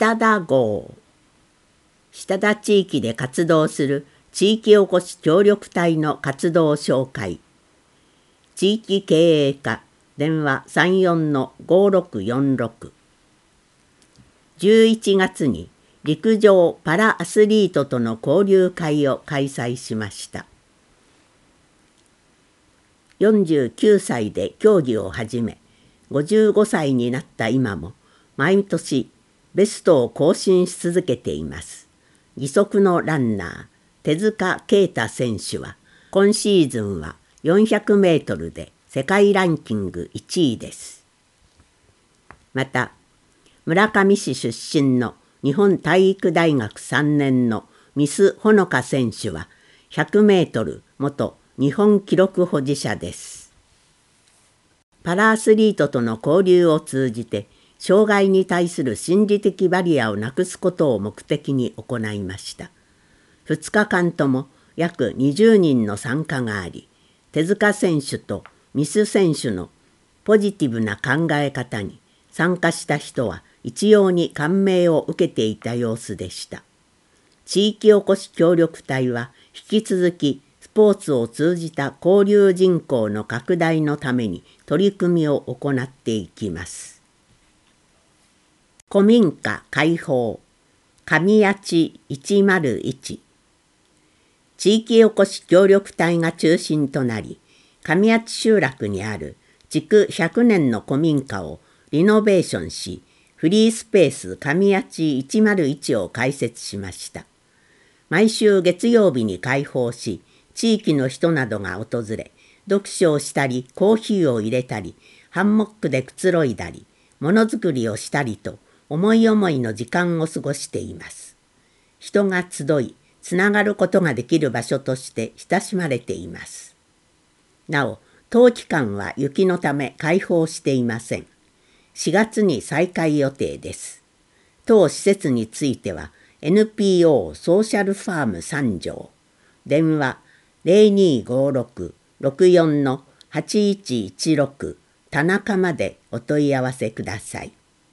下田号。下田地域で活動する地域おこし協力隊の活動紹介。地域経営課電話 34-5646。11月に陸上パラアスリートとの交流会を開催しました。49歳で競技を始め、55歳になった今も毎年ベストを更新し続けています。義足のランナー、手塚啓太選手は今シーズンは400メートルで世界ランキング1位です。また、村上市出身の日本体育大学3年のミスほのか選手は100メートル元日本記録保持者です。パラアスリートとの交流を通じて、障害に対する心理的バリアをなくすことを目的に行いました。2日間とも約20人の参加があり、手塚選手とミス選手のポジティブな考え方に参加した人は一様に感銘を受けていた様子でした。地域おこし協力隊は引き続きスポーツを通じた交流人口の拡大のために取り組みを行っていきます。古民家開放神谷地101。地域おこし協力隊が中心となり、神谷地集落にある築100年の古民家をリノベーションし、フリースペース神谷地101を開設しました。毎週月曜日に開放し、地域の人などが訪れ、読書をしたり、コーヒーを入れたり、ハンモックでくつろいだり、ものづくりをしたりと、思い思いの時間を過ごしています。人が集い、つながることができる場所として親しまれています。なお、冬期間は雪のため開放していません。4月に再開予定です。当施設については NPO ソーシャルファーム3条、電話 0256-64-8116 田中までお問い合わせください。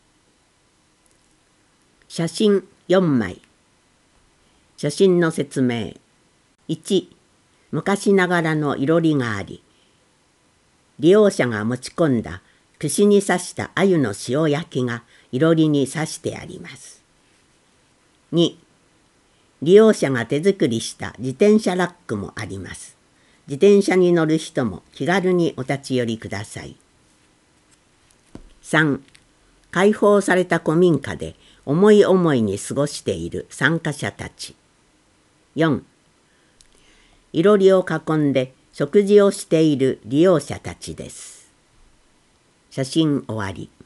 写真4枚。写真の説明。1、昔ながらのいろりがあり、利用者が持ち込んだ串に刺した鮎の塩焼きがいろりに刺してあります。2、利用者が手作りした自転車ラックもあります。自転車に乗る人も気軽にお立ち寄りください。3、開放された古民家で思い思いに過ごしている参加者たち。4、いろりを囲んで食事をしている利用者たちです。写真終わり。